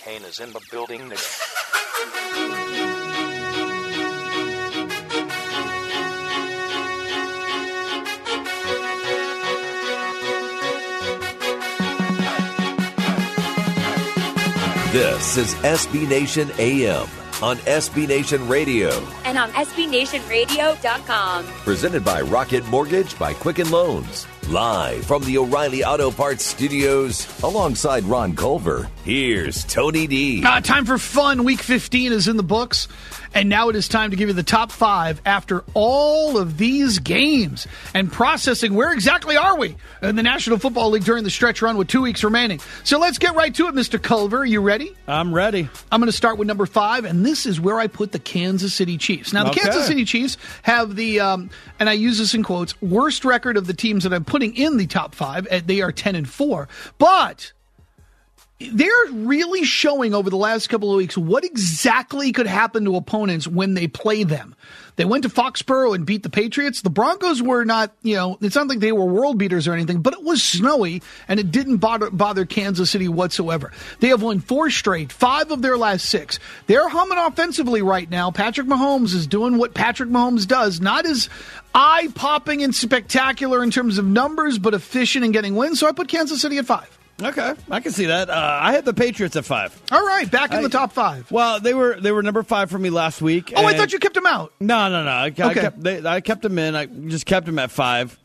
Kane is in the building. This is SB Nation AM on SB Nation Radio. And on SBNationRadio.com. Presented by Rocket Mortgage by Quicken Loans. Live from the O'Reilly Auto Parts Studios, alongside Ron Culver, here's Tony D. Time for fun. Week 15 is in the books, and now it is time to give you the top 5 after all of these games and processing where exactly are we in the National Football League during the stretch run with 2 weeks remaining. So let's get right to it, Mr. Culver. Are you ready? I'm ready. I'm going to start with number 5, and this is where I put the Kansas City Chiefs. Now, the Kansas City Chiefs have the, and I use this in quotes, worst record of the teams that I'm putting in the top 5. They are 10-4, but they're really showing over the last couple of weeks what exactly could happen to opponents when they play them. They went to Foxborough and beat the Patriots. The Broncos were not, it's not like they were world beaters or anything, but it was snowy, and it didn't bother Kansas City whatsoever. They have won 4 straight, 5 of their last 6. They're humming offensively right now. Patrick Mahomes is doing what Patrick Mahomes does. Not as eye-popping and spectacular in terms of numbers, but efficient in getting wins. So I put Kansas City at 5. Okay, I can see that. I had the Patriots at 5. All right, back in the top 5. Well, they were number 5 for me last week. Oh, I thought you kept them out. No. I kept them in. I just kept them at 5.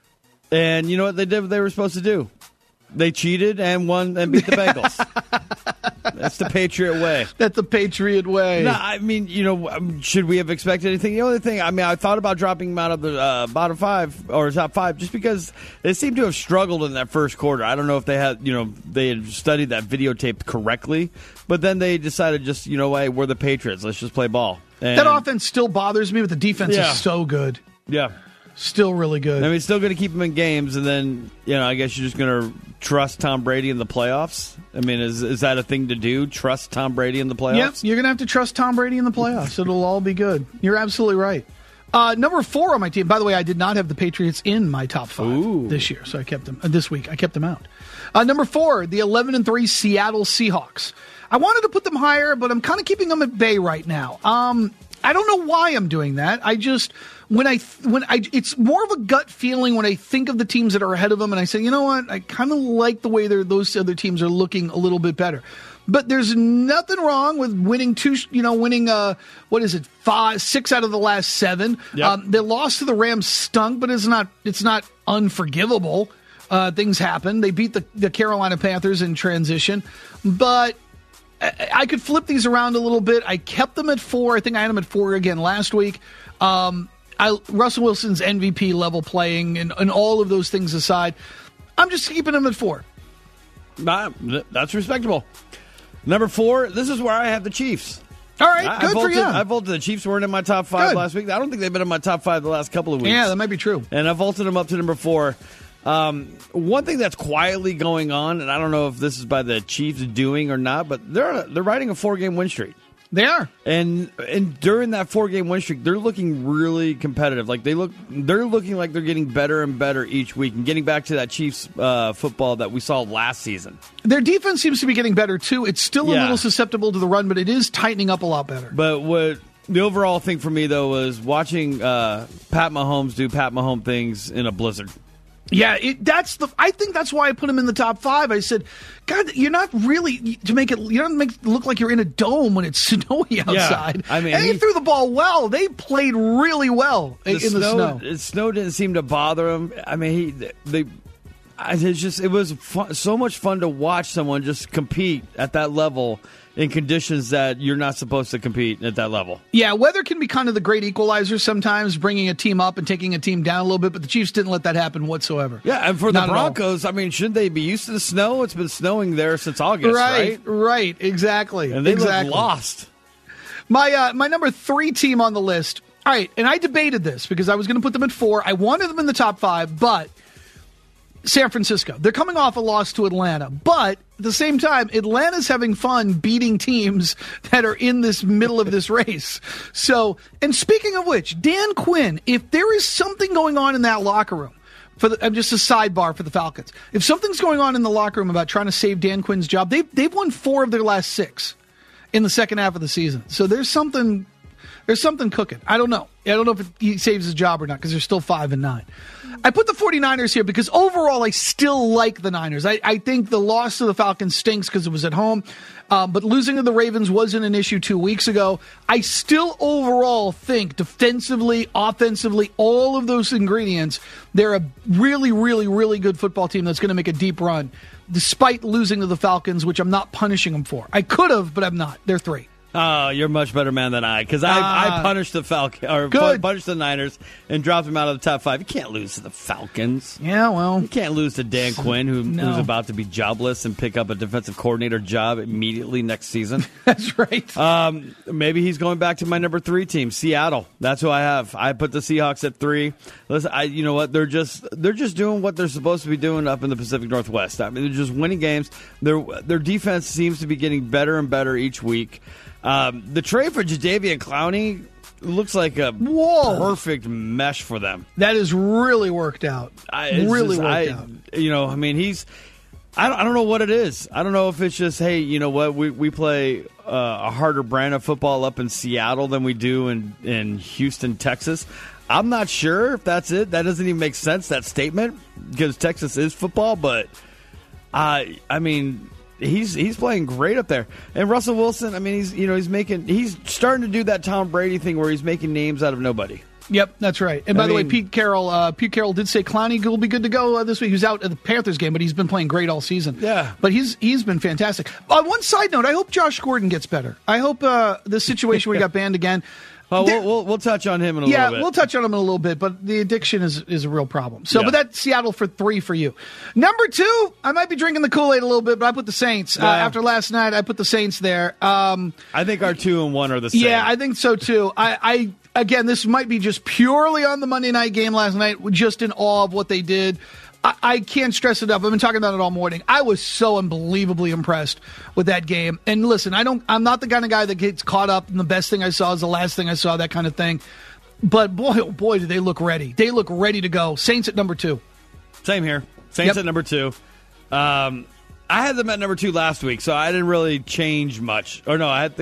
And you know what they did? What they were supposed to do. They cheated and won and beat the Bengals. That's the Patriot way. That's the Patriot way. No, I mean, should we have expected anything? The only thing, I thought about dropping them out of the bottom 5 or top 5 just because they seemed to have struggled in that first quarter. I don't know if they had, they had studied that videotape correctly, but then they decided just, hey, we're the Patriots. Let's just play ball. And that offense still bothers me, but the defense is so good. Yeah. Still really good. I mean, still going to keep them in games, and then, I guess you're just going to trust Tom Brady in the playoffs? I mean, is that a thing to do? Trust Tom Brady in the playoffs? Yep, you're going to have to trust Tom Brady in the playoffs. It'll all be good. You're absolutely right. Number 4 on my team. By the way, I did not have the Patriots in my top 5 this year, so I kept them. This week, I kept them out. Number 4, the 11-3 Seattle Seahawks. I wanted to put them higher, but I'm kind of keeping them at bay right now. I don't know why I'm doing that. It's more of a gut feeling when I think of the teams that are ahead of them, and I say, you know what, I kind of like the way those other teams are looking a little bit better. But there's nothing wrong with winning 6 out of the last 7. Yep. The loss to the Rams stunk, but it's not unforgivable. Things happen. They beat the Carolina Panthers in transition, but I could flip these around a little bit. I kept them at 4. I think I had them at 4 again last week. Russell Wilson's MVP level playing and all of those things aside, I'm just keeping them at 4. That's respectable. Number 4, this is where I have the Chiefs. All right, good for you. I vaulted the Chiefs weren't in my top 5 last week. I don't think they've been in my top 5 the last couple of weeks. Yeah, that might be true. And I vaulted them up to number 4. One thing that's quietly going on, and I don't know if this is by the Chiefs doing or not, but they're riding a 4-game win streak. They are, and during that 4-game win streak, they're looking really competitive. Like they're looking like they're getting better and better each week, and getting back to that Chiefs football that we saw last season. Their defense seems to be getting better too. It's still a little susceptible to the run, but it is tightening up a lot better. But what the overall thing for me though was watching Pat Mahomes do Pat Mahomes things in a blizzard. Yeah, I think that's why I put him in the top 5. I said, God, you're not really you don't make it look like you're in a dome when it's snowy outside. Yeah, I mean, and he threw the ball well. They played really well in the snow. The snow didn't seem to bother him. I mean, it was so much fun to watch someone just compete at that level in conditions that you're not supposed to compete at that level. Yeah, weather can be kind of the great equalizer sometimes, bringing a team up and taking a team down a little bit, but the Chiefs didn't let that happen whatsoever. Yeah, and for the Broncos, I mean, shouldn't they be used to the snow? It's been snowing there since August, right? Right, exactly. And they look lost. My number 3 team on the list, all right, and I debated this because I was going to put them at 4. I wanted them in the top 5, but San Francisco. They're coming off a loss to Atlanta, but at the same time, Atlanta's having fun beating teams that are in this middle of this race. So, and speaking of which, Dan Quinn, if there is something going on in that locker room, I'm just a sidebar for the Falcons. If something's going on in the locker room about trying to save Dan Quinn's job, they've won 4 of their last 6 in the second half of the season. So there's something cooking. I don't know. I don't know if he saves his job or not because they're still 5-9. I put the 49ers here because overall I still like the Niners. I think the loss to the Falcons stinks because it was at home. But losing to the Ravens wasn't an issue 2 weeks ago. I still overall think defensively, offensively, all of those ingredients, they're a really, really, really good football team that's going to make a deep run, despite losing to the Falcons, which I'm not punishing them for. I could have, but I'm not. They're 3. Oh, you're a much better man than I, because I punished the punished the Niners and dropped them out of the top 5. You can't lose to the Falcons. Yeah, well, you can't lose to Dan Quinn, who's about to be jobless and pick up a defensive coordinator job immediately next season. That's right. Maybe he's going back to my number 3 team, Seattle. That's who I have. I put the Seahawks at 3. Listen, you know what? They're just doing what they're supposed to be doing up in the Pacific Northwest. I mean, they're just winning games. Their defense seems to be getting better and better each week. The trade for Jadeveon Clowney looks like a perfect mesh for them. That is really worked out. Worked out. You know, I mean, I don't know what it is. I don't know if it's just, hey, you know what, we play a harder brand of football up in Seattle than we do in Houston, Texas. I'm not sure if that's it. That doesn't even make sense, that statement, because Texas is football. But I mean, he's playing great up there. And Russell Wilson, I mean, he's starting to do that Tom Brady thing where he's making names out of nobody. Yep, that's right. And by the way, Pete Carroll did say Clowney will be good to go this week. He was out at the Panthers game, but he's been playing great all season. Yeah. But he's been fantastic. One side note, I hope Josh Gordon gets better. I hope the situation where he got banned again. We'll touch on him in a little bit. Yeah, we'll touch on him in a little bit, but the addiction is a real problem. So, yeah. But that's Seattle for 3 for you. Number 2, I might be drinking the Kool-Aid a little bit, but I put the Saints. After last night, I put the Saints there. I think our 2 and 1 are the same. Yeah, I think so too. Again, this might be just purely on the Monday night game last night, just in awe of what they did. I can't stress it enough. I've been talking about it all morning. I was so unbelievably impressed with that game. And listen, I'm not the kind of guy that gets caught up in the best thing I saw is the last thing I saw, that kind of thing. But boy, oh boy, do they look ready. They look ready to go. Saints at number 2. Same here. Saints at number 2. I had them at number 2 last week, so I didn't really change much. Or no, I had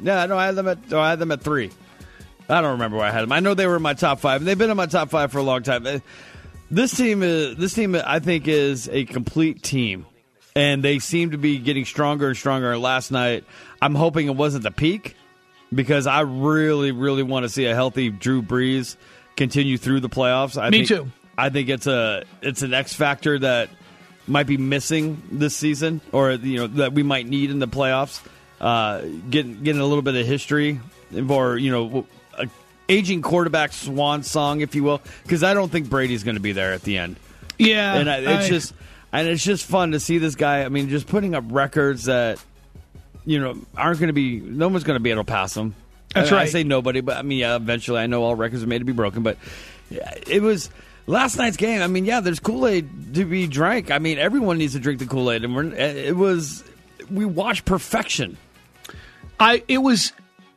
them at 3. I don't remember where I had them. I know they were in my top 5, and they've been in my top 5 for a long time. This team, I think, is a complete team, and they seem to be getting stronger and stronger. Last night, I'm hoping it wasn't the peak, because I really, really want to see a healthy Drew Brees continue through the playoffs. Me too. I think it's an X factor that might be missing this season, or that we might need in the playoffs. Getting a little bit of history, or aging quarterback swan song, if you will, because I don't think Brady's going to be there at the end. Yeah, and it's just fun to see this guy. I mean, just putting up records that aren't going to be. No one's going to be able to pass him. That's right. I say nobody, but I mean, eventually, I know all records are made to be broken. But it was last night's game. I mean, there's Kool-Aid to be drank. I mean, everyone needs to drink the Kool-Aid, and we watched perfection. It was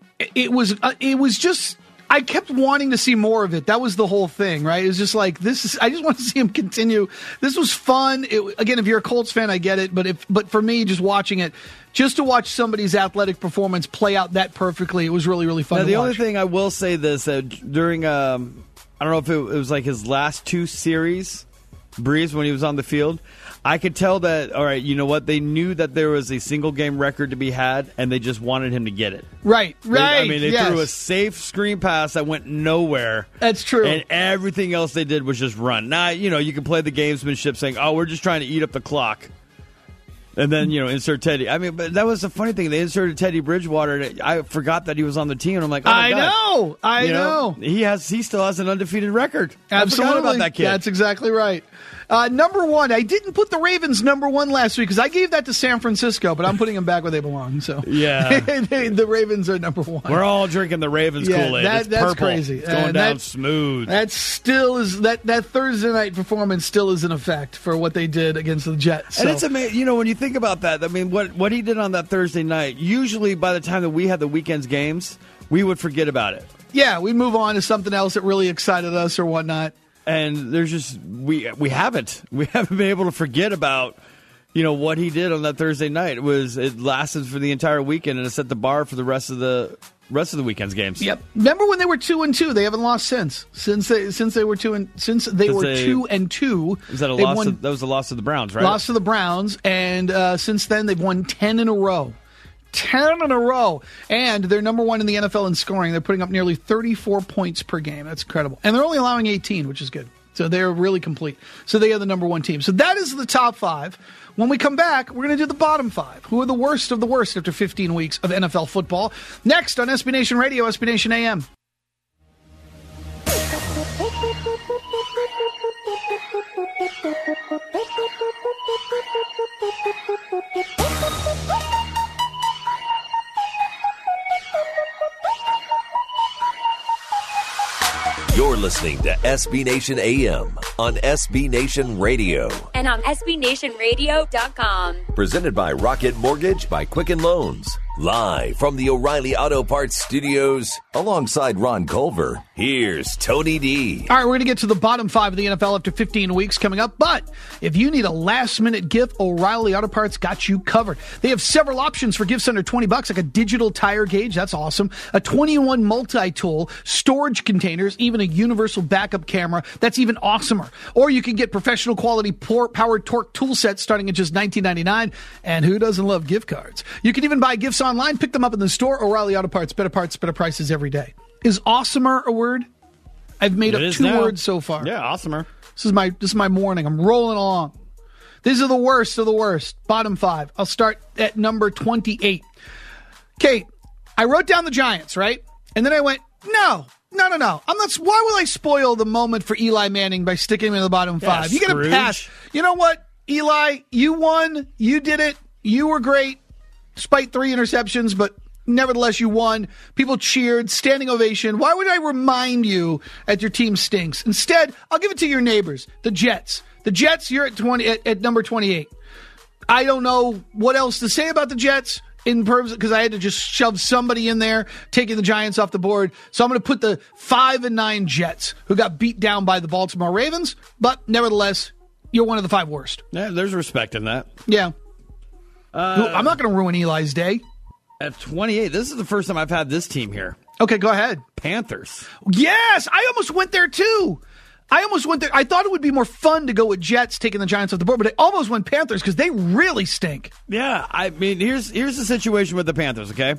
just. I kept wanting to see more of it. That was the whole thing, right? It was just like I just want to see him continue. This was fun. Again, if you're a Colts fan, I get it. But for me, just watching it, just to watch somebody's athletic performance play out that perfectly, it was really, really fun. Now, to the watch. only thing I will say this during I don't know if it was like his last 2 series, Brees, when he was on the field, I could tell that, all right, you know what? They knew that there was a single game record to be had, and they just wanted him to get it. Right. They threw a safe screen pass that went nowhere. That's true. And everything else they did was just run. Now, you can play the gamesmanship saying, oh, we're just trying to eat up the clock. And then, insert Teddy. I mean, but that was the funny thing. They inserted Teddy Bridgewater, and I forgot that he was on the team. And I'm like, oh, my God. I know. He still has an undefeated record. Absolutely. I forgot about that kid. That's exactly right. Number 1, I didn't put the Ravens number 1 last week because I gave that to San Francisco, but I'm putting them back where they belong. So yeah, the Ravens are number 1. We're all drinking the Ravens Kool-Aid. It's that's purple. crazy. It's going down smooth. That still is that Thursday night performance still is in effect for what they did against the Jets. So. And it's amazing. When you think about that, I mean, what he did on that Thursday night. Usually, by the time that we had the weekend's games, we would forget about it. Yeah, we move on to something else that really excited us or whatnot. And there's just we haven't been able to forget about what he did on that Thursday night. It lasted for the entire weekend, and it set the bar for the rest of the weekend's games. Yep. Remember when they were 2-2? They haven't lost since they were 2-2. Was that a loss? That was a loss to the Browns, right? Lost to the Browns, and since then they've won 10 in a row. 10 in a row. And they're number one in the NFL in scoring. They're putting up nearly 34 points per game. That's incredible. And they're only allowing 18, which is good. So they're really complete. So they are the number one team. So that is the top 5. When we come back, we're going to do the bottom 5. Who are the worst of the worst after 15 weeks of NFL football? Next on SB Nation Radio, SB Nation AM. You're listening to SB Nation AM on SB Nation Radio. And on SBNationRadio.com. Presented by Rocket Mortgage by Quicken Loans. Live from the O'Reilly Auto Parts Studios, alongside Ron Culver, here's Tony D. All right, we're going to get to the bottom 5 of the NFL after 15 weeks coming up. But if you need a last-minute gift, O'Reilly Auto Parts got you covered. They have several options for gifts under $20, like a digital tire gauge. That's awesome. A 21 multi-tool, storage containers, even a universal backup camera. That's even awesomer. Or you can get professional quality powered torque tool sets starting at just $19.99. And who doesn't love gift cards? You can even buy gifts online, pick them up in the store. O'Reilly Auto Parts, better prices every day. Is awesomer a word? I've made up 2 words so far. Yeah, awesomer. This is my morning. I'm rolling along. These are the worst of the worst. Bottom 5. I'll start at number 28. Kate, I wrote down the Giants, right? And then I went, no. I'm not. Why will I spoil the moment for Eli Manning by sticking him in the bottom 5? You get a pass. You know what, Eli? You won. You did it. You were great. Despite 3 interceptions, but nevertheless, you won. People cheered, standing ovation. Why would I remind you that your team stinks? Instead, I'll give it to your neighbors, the Jets. The Jets, you're at number 28. I don't know what else to say about the Jets because I had to just shove somebody in there, taking the Giants off the board. So I'm going to put the 5-9 Jets, who got beat down by the Baltimore Ravens. But nevertheless, you're one of the 5 worst. Yeah, there's respect in that. Yeah. I'm not going to ruin Eli's day. At 28, this is the first time I've had this team here. Okay, go ahead. Panthers. Yes, I almost went there too. I thought it would be more fun to go with Jets taking the Giants off the board, but I almost went Panthers because they really stink. Yeah, I mean, here's the situation with the Panthers. Okay,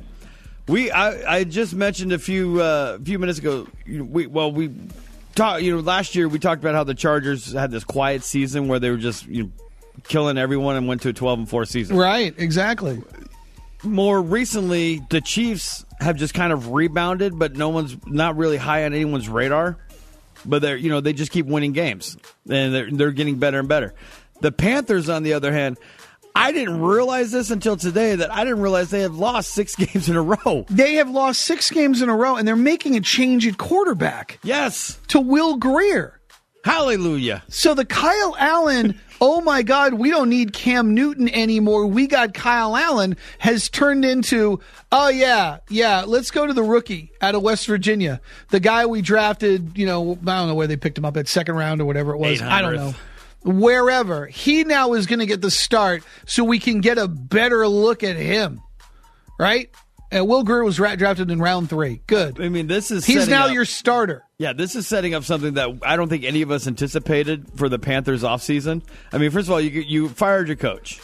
I just mentioned a few minutes ago. We talked. Last year we talked about how the Chargers had this quiet season where they were just killing everyone and went to a 12-4 season. Right, exactly. More recently, the Chiefs have just kind of rebounded, but no one's not really high on anyone's radar. But they just keep winning games, and they're getting better and better. The Panthers, on the other hand, I didn't realize this until today, that I didn't realize they have lost 6 games in a row. They have lost 6 games in a row, and they're making a change at quarterback. Yes. To Will Grier. Hallelujah. So the Kyle Allen, oh my God, we don't need Cam Newton anymore, we got Kyle Allen, has turned into, oh yeah, let's go to the rookie out of West Virginia. The guy we drafted, I don't know where they picked him up at, 2nd round or whatever it was. 800th. I don't know. Wherever. He now is going to get the start so we can get a better look at him. Right? And Will Grier was drafted in round 3. Good. I mean, he's now your starter. Yeah, this is setting up something that I don't think any of us anticipated for the Panthers offseason. I mean, first of all, you fired your coach.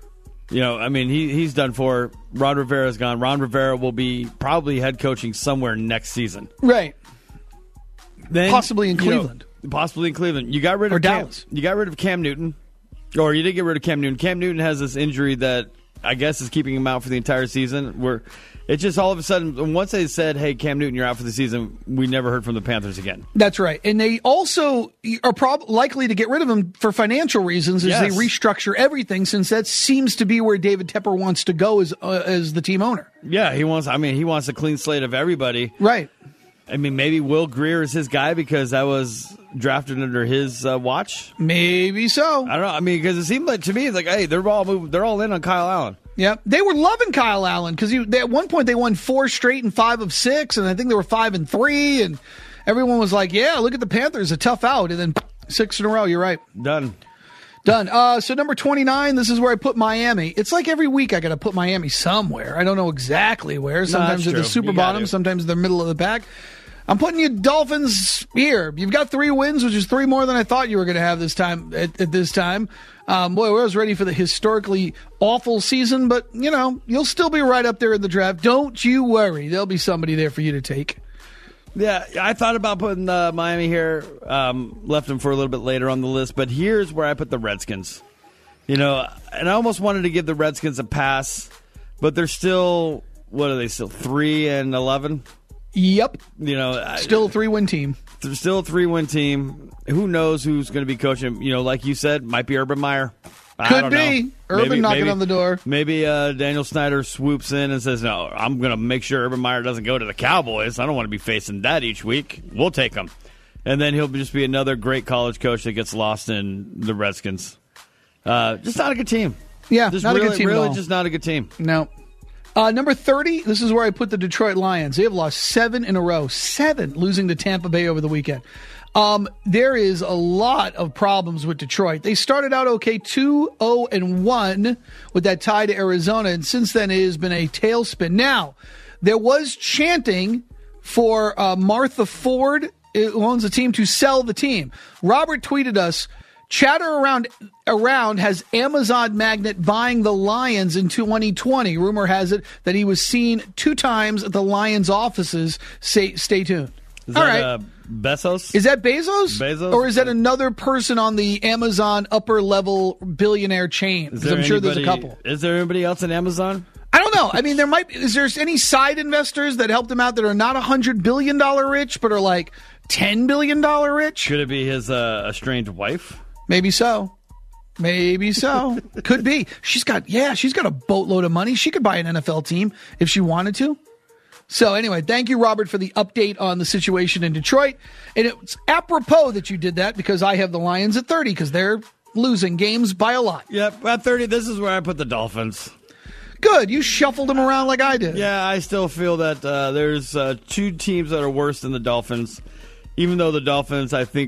He's done for. Ron Rivera's gone. Ron Rivera will be probably head coaching somewhere next season. Right. Then, possibly in Cleveland. Possibly in Cleveland. You got rid of Dallas. You got rid of Cam Newton. Or you did get rid of Cam Newton. Cam Newton has this injury that I guess is keeping him out for the entire season. Where it's just all of a sudden, once they said, hey, Cam Newton, you're out for the season, we never heard from the Panthers again. That's right. And they also are likely to get rid of him for financial reasons as they restructure everything, since that seems to be where David Tepper wants to go as the team owner. Yeah, he wants a clean slate of everybody. Right. I mean, maybe Will Grier is his guy because that was drafted under his watch. Maybe so. I don't know. I mean, because it seemed like to me, it's like, hey, they're all in on Kyle Allen. Yeah, they were loving Kyle Allen because at one point they won 4 straight and 5 of 6, and I think they were 5 and 3, everyone was like, yeah, look at the Panthers, a tough out. And then 6 in a row. You're right. Done. So number 29, this is where I put Miami. It's like every week I got to put Miami somewhere. I don't know exactly where. Sometimes at the super bottom, sometimes in the middle of the pack. I'm putting you Dolphins here. You've got 3 wins, which is 3 more than I thought you were going to have this time. At this time, boy, I was ready for the historically awful season, but you'll still be right up there in the draft. Don't you worry. There'll be somebody there for you to take. Yeah, I thought about putting Miami here. Left them for a little bit later on the list, but here's where I put the Redskins. And I almost wanted to give the Redskins a pass, but they're still, what are they still, 3-11? Yep. Still a 3-win team. Still a 3-win team. Who knows who's going to be coaching? Like you said, might be Urban Meyer. Could be. Urban knocking on the door. Maybe Daniel Snyder swoops in and says, no, I'm going to make sure Urban Meyer doesn't go to the Cowboys. I don't want to be facing that each week. We'll take him. And then he'll just be another great college coach that gets lost in the Redskins. Just not a good team. Yeah, just not really, a good team really at all. Just not a good team. No. Number 30, this is where I put the Detroit Lions. They have lost 7 in a row. 7, losing to Tampa Bay over the weekend. There is a lot of problems with Detroit. They started out okay, 2-0-1 with that tie to Arizona, and since then it has been a tailspin. Now, there was chanting for Martha Ford, who owns the team, to sell the team. Robert tweeted us, chatter around has Amazon magnate buying the Lions in 2020. Rumor has it that he was seen 2 times at the Lions offices. Stay tuned. Is All that right. Bezos? Is that Bezos? Bezos? Or is that another person on the Amazon upper-level billionaire chain? Because I'm sure there's a couple. Is there anybody else in Amazon? I don't know. I mean, is there any side investors that helped him out that are not $100 billion rich, but are like $10 billion rich? Could it be his estranged wife? Maybe so. Could be. She's got a boatload of money. She could buy an NFL team if she wanted to. So anyway, thank you, Robert, for the update on the situation in Detroit. And it's apropos that you did that because I have the Lions at 30 because they're losing games by a lot. Yep, at 30, this is where I put the Dolphins. Good. You shuffled them around like I did. Yeah, I still feel that there's 2 teams that are worse than the Dolphins, even though the Dolphins, I think,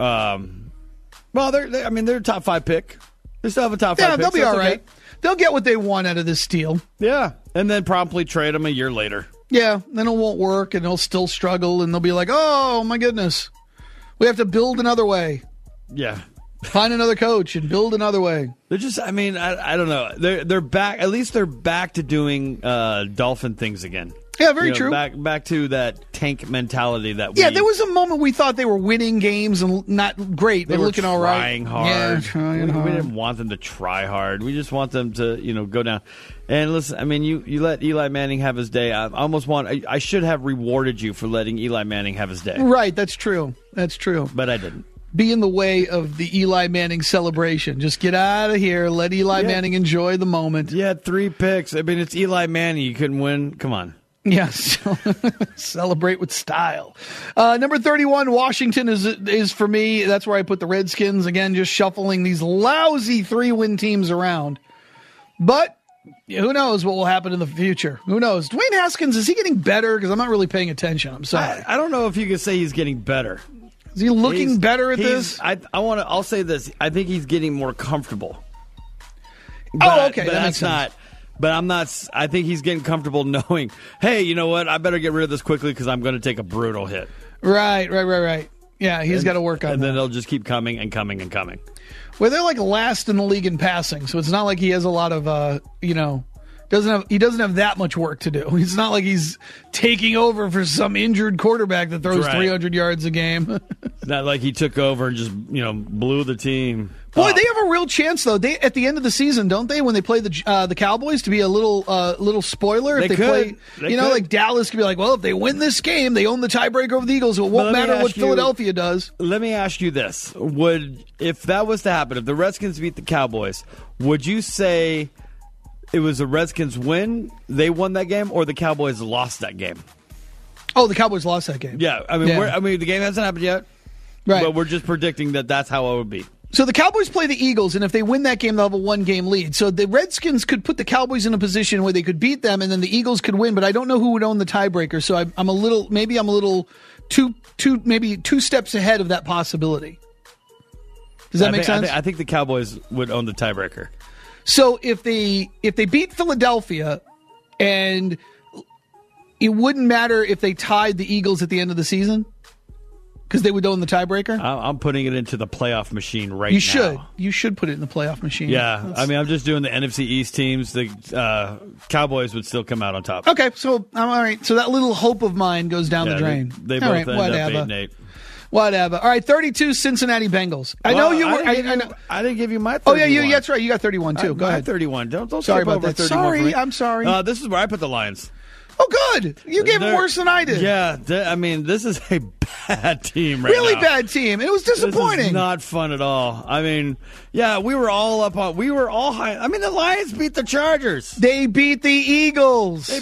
they're a top 5 pick. They still have a top 5 pick. Yeah, they'll be all right. Okay. They'll get what they want out of this deal. Yeah, and then promptly trade them a year later. Yeah, then it won't work, and they'll still struggle, and they'll be like, oh, my goodness. We have to build another way. Yeah. Find another coach and build another way. They're just, I don't know. They're back, at least they're back to doing Dolphin things again. Yeah, very true. Back to that tank mentality that Yeah, there was a moment we thought they were winning games and not great, but looking all right. Trying hard. Yeah, trying hard. We didn't want them to try hard. We just want them to, go down. And listen, I mean, you let Eli Manning have his day. I should have rewarded you for letting Eli Manning have his day. Right, that's true. But I didn't. Be in the way of the Eli Manning celebration. Just get out of here. Let Eli Manning enjoy the moment. You had 3 picks. I mean, it's Eli Manning. You couldn't win. Come on. Yes, celebrate with style. Number 31, Washington is for me. That's where I put the Redskins. Again, just shuffling these lousy 3-win teams around. But who knows what will happen in the future? Who knows? Dwayne Haskins, is he getting better? Because I'm not really paying attention. I'm sorry. I don't know if you can say he's getting better. Is he looking better at this? I'll say this. I think he's getting more comfortable. Okay, that makes sense. But I'm not. I think he's getting comfortable knowing, hey, you know what? I better get rid of this quickly because I'm going to take a brutal hit. Right. Yeah, he's got to work on that. And then they'll just keep coming and coming and coming. Well, they're like last in the league in passing, so it's not like he has a lot of, he doesn't have that much work to do. It's not like he's taking over for some injured quarterback that throws 300 yards a game. Not like he took over and just, blew the team. Boy, they have a real chance, though. They at the end of the season, don't they? When they play the Cowboys, to be a little spoiler. If they play, like Dallas could be like, well, if they win this game, they own the tiebreaker over the Eagles. It won't matter what Philadelphia does. Let me ask you this: if that was to happen, if the Redskins beat the Cowboys, would you say it was the Redskins win, they won that game, or the Cowboys lost that game? Oh, the Cowboys lost that game. Yeah, I mean, the game hasn't happened yet, right? But we're just predicting that that's how it would be. So the Cowboys play the Eagles, and if they win that game, they'll have a 1-game lead. So the Redskins could put the Cowboys in a position where they could beat them, and then the Eagles could win. But I don't know who would own the tiebreaker. So I'm a little maybe two steps ahead of that possibility. Does that make sense? I think the Cowboys would own the tiebreaker. So if they beat Philadelphia, and it wouldn't matter if they tied the Eagles at the end of the season, because they would own the tiebreaker. I'm putting it into the playoff machine right now. You should put it in the playoff machine. Yeah, I'm just doing the NFC East teams. The Cowboys would still come out on top. Okay, so all right. So that little hope of mine goes down the drain. They both end up 8-8. Whatever. All right, 32 Cincinnati Bengals. I know you were. I didn't give you my 31. Oh, yeah, that's right. You got 31, too. Go ahead. 31. Don't sorry skip about over that. 31 for me. I'm sorry. This is where I put the Lions. Oh, good. You gave them worse than I did. Yeah, this is a bad team right really now. Bad team. It was disappointing. This is not fun at all. I mean, yeah, we were all high. I mean, the Lions beat the Chargers. They beat the Eagles. They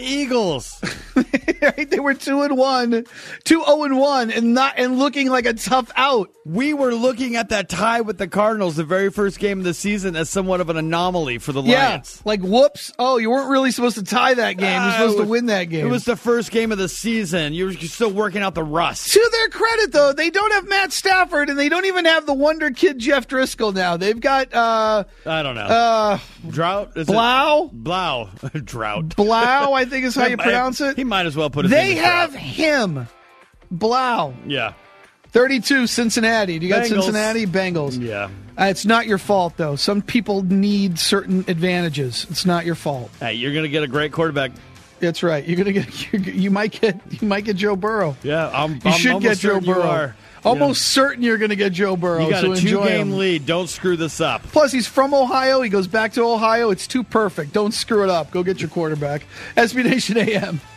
were 2-1, 2-0-1, and looking like a tough out. We were looking at that tie with the Cardinals, the very first game of the season, as somewhat of an anomaly for the Lions. Like, whoops. Oh, you weren't really supposed to tie that game. You're supposed to win that game. It was the first game of the season. You were still working out the rust. To their credit, though, they don't have Matt Stafford, and they don't even have the wonder kid Jeff Driscoll now. They've got I don't know. Drought? Blau? Drought. Blau, I think is how you pronounce it. He might as well put his They name have Drought. him. Blau. Yeah. 32 Cincinnati. Do you got Bengals. Cincinnati? Bengals. Yeah. It's not your fault, though. Some people need certain advantages. It's not your fault. Hey, you're going to get a great quarterback. That's right. You might get Joe Burrow. Yeah, you should get Joe Burrow. Almost certain you're going to get Joe Burrow. You got so a enjoy 2-game him. lead. Don't screw this up. Plus, he's from Ohio. He goes back to Ohio. It's too perfect. Don't screw it up. Go get your quarterback. SB Nation AM.